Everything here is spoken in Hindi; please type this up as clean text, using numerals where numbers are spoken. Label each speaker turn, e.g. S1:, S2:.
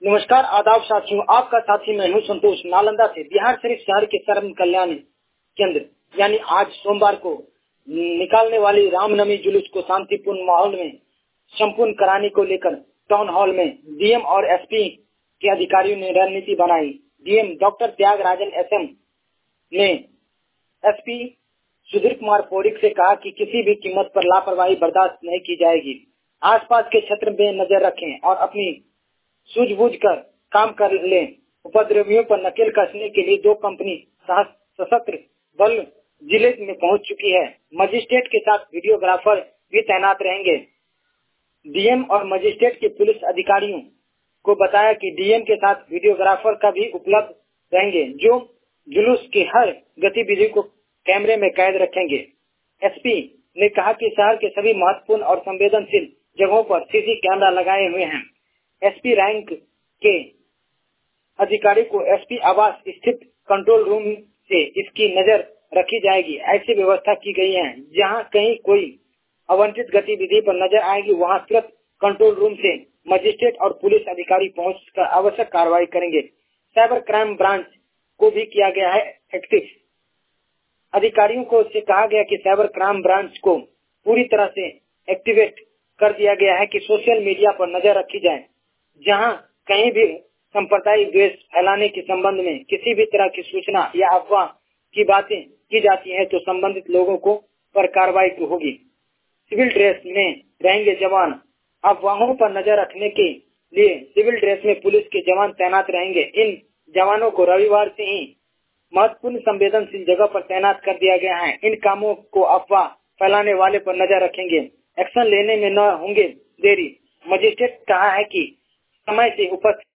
S1: नमस्कार, आदाब साथियों। आपका साथी मैं हूं संतोष, नालंदा से। बिहार शरीफ शहर के सर्व कल्याण केंद्र यानी आज सोमवार को निकालने वाली रामनवमी जुलूस को शांतिपूर्ण माहौल में संपूर्ण कराने को लेकर टाउन हॉल में डीएम और एसपी के अधिकारियों ने रणनीति बनाई। डीएम डॉक्टर त्यागराजन एसएम ने एसपी सुधीर कुमार पौड़िक से कहा कि किसी भी कीमत पर लापरवाही बर्दाश्त नहीं की जाएगी। आसपास के क्षेत्र में नजर रखें और अपनी सूझबूझ कर काम कर लें। उपद्रवियों पर नकेल कसने के लिए 2 कंपनी सशस्त्र बल जिले में पहुंच चुकी है। मजिस्ट्रेट के साथ वीडियोग्राफर भी तैनात रहेंगे। डीएम और मजिस्ट्रेट के पुलिस अधिकारियों को बताया कि डीएम के साथ वीडियोग्राफर का भी उपलब्ध रहेंगे, जो जुलूस की हर गतिविधि को कैमरे में कैद रखेंगे। एसपी ने कहा कि शहर के सभी महत्वपूर्ण और संवेदनशील जगहों पर सीसी कैमरा लगाए हुए हैं। एसपी रैंक के अधिकारी को एसपी आवास स्थित कंट्रोल रूम से इसकी नजर रखी जाएगी। ऐसी व्यवस्था की गई है, जहां कहीं कोई अवांछित गतिविधि पर नजर आएगी, वहां तुरंत कंट्रोल रूम से मजिस्ट्रेट और पुलिस अधिकारी पहुंचकर आवश्यक कार्रवाई करेंगे। साइबर क्राइम ब्रांच को भी किया गया है एक्टिव। अधिकारियों को से कहा गया कि साइबर क्राइम ब्रांच को पूरी तरह से एक्टिवेट कर दिया गया है कि सोशल मीडिया पर नजर रखी जाए। जहां कहीं भी सांप्रदायिक द्वेष फैलाने के संबंध में किसी भी तरह की सूचना या अफवाह की बातें की जाती है तो संबंधित लोगों को पर कार्रवाई होगी। सिविल ड्रेस में रहेंगे जवान। अफवाहों पर नजर रखने के लिए सिविल ड्रेस में पुलिस के जवान तैनात रहेंगे। इन जवानों को रविवार से ही महत्वपूर्ण संवेदनशील जगह पर तैनात कर दिया गया है। इन कामों को अफवाह फैलाने वाले पर नजर रखेंगे। एक्शन लेने में न होंगे देरी। मजिस्ट्रेट कहा है कि समय से उपस्थित